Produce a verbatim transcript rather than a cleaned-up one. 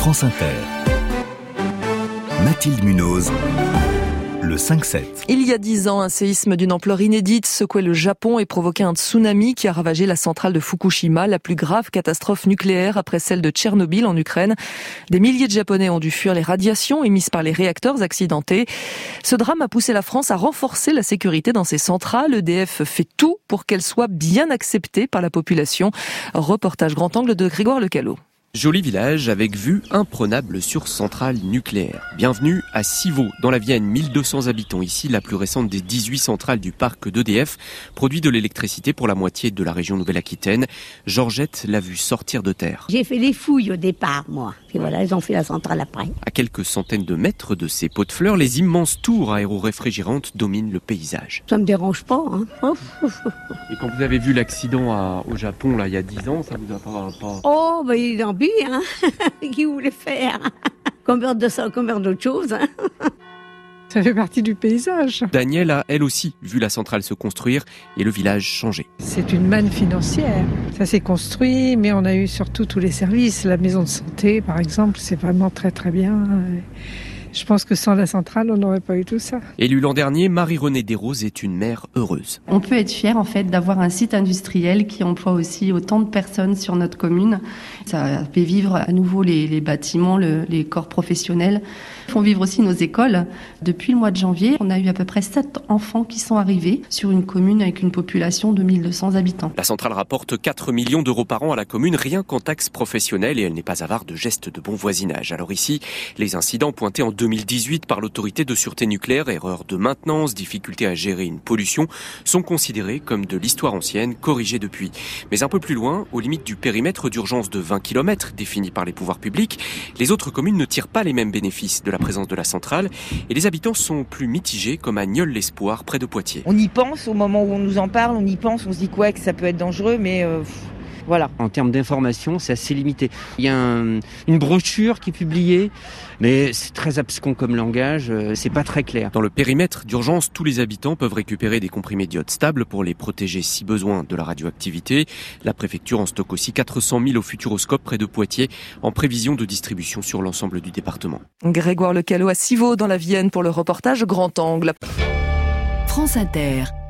France Inter. Mathilde Munoz. Le cinq sept. Il y a dix ans, un séisme d'une ampleur inédite secouait le Japon et provoquait un tsunami qui a ravagé la centrale de Fukushima, la plus grave catastrophe nucléaire après celle de Tchernobyl en Ukraine. Des milliers de Japonais ont dû fuir les radiations émises par les réacteurs accidentés. Ce drame a poussé la France à renforcer la sécurité dans ses centrales. E D F fait tout pour qu'elles soient bien acceptées par la population. Reportage grand angle de Grégoire Lecalot. Joli village avec vue imprenable sur centrale nucléaire. Bienvenue à Civaux, dans la Vienne, mille deux cents habitants. Ici, la plus récente des dix-huit centrales du parc d'E D F produit de l'électricité pour la moitié de la région Nouvelle-Aquitaine. Georgette l'a vue sortir de terre. J'ai fait les fouilles au départ, moi. Puis voilà, ils ont fait la centrale après. À quelques centaines de mètres de ces pots de fleurs, les immenses tours aéro-réfrigérantes dominent le paysage. Ça me dérange pas, hein. Et quand vous avez vu l'accident à, au Japon, là, il y a dix ans, ça vous a pas... pas... Oh, ben il est en hein. Qui voulait faire combien de ça, combien d'autres choses, hein. Ça fait partie du paysage. Danielle a, elle aussi, vu la centrale se construire et le village changer. C'est une manne financière. Ça s'est construit, mais on a eu surtout tous les services. La maison de santé, par exemple, c'est vraiment très très bien. Je pense que sans la centrale, on n'aurait pas eu tout ça. Élue l'an dernier, Marie-Renée Desroses est une mère heureuse. On peut être fier en fait d'avoir un site industriel qui emploie aussi autant de personnes sur notre commune. Ça fait vivre à nouveau les, les bâtiments, le, les corps professionnels. Font vivre aussi nos écoles. Depuis le mois de janvier, on a eu à peu près sept enfants qui sont arrivés sur une commune avec une population de mille deux cents habitants. La centrale rapporte quatre millions d'euros par an à la commune, rien qu'en taxes professionnelles, et elle n'est pas avare de gestes de bon voisinage. Alors ici, les incidents pointés en deux mille dix-huit par l'autorité de sûreté nucléaire, erreurs de maintenance, difficulté à gérer une pollution, sont considérés comme de l'histoire ancienne, corrigés depuis. Mais un peu plus loin, aux limites du périmètre d'urgence de vingt kilomètres défini par les pouvoirs publics, les autres communes ne tirent pas les mêmes bénéfices de la présence de la centrale et les habitants sont plus mitigés, comme à Nieul-l'Espoir, près de Poitiers. On y pense au moment où on nous en parle, on y pense, on se dit quoi, que ça peut être dangereux, mais euh, pff, voilà. En termes d'information, c'est assez limité. Il y a un, une brochure qui est publiée, mais c'est très abscon comme langage, euh, c'est pas très clair. Dans le périmètre d'urgence, tous les habitants peuvent récupérer des comprimés d'iode stables pour les protéger si besoin de la radioactivité. La préfecture en stocke aussi quatre cent mille au Futuroscope près de Poitiers, en prévision de distribution sur l'ensemble du département. Grégoire Lecalot à Civaux dans la Vienne pour le reportage Grand Angle. France Inter.